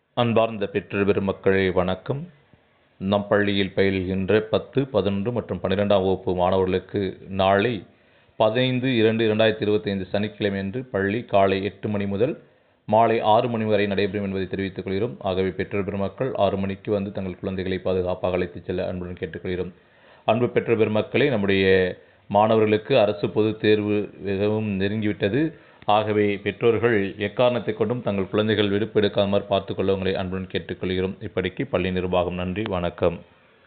அன்பார்ந்த பெற்றோர் பெருமக்களே வணக்கம். நம் பள்ளியில் பயில்கின்ற 10, 11 மற்றும் 12ஆம் வகுப்பு மாணவர்களுக்கு நாளை 15/2/2025 சனிக்கிழமையன்று பள்ளி காலை 8 மணி முதல் மாலை 6 மணி வரை நடைபெறும் என்பதை தெரிவித்துக் கொள்கிறோம். ஆகவே பெற்றோர் பெருமக்கள் 6 மணிக்கு வந்து தங்கள் குழந்தைகளை பாதுகாப்பாக அழைத்துச் செல்ல அன்புடன் கேட்டுக்கொள்கிறோம். அன்பு பெற்றோர் பெருமக்களே, நம்முடைய மாணவர்களுக்கு அரசு பொதுத் தேர்வு மிகவும் நெருங்கிவிட்டது. ஆகவே பெற்றோர்கள் எக்காரணத்தை கொண்டும் தங்கள் குழந்தைகள் விடுப்பு எடுக்காமல் பார்த்துக் கொள்ள உங்களை அன்புடன் கேட்டுக்கொள்கிறோம். இப்படிக்கு பள்ளி நிர்வாகம். நன்றி, வணக்கம்.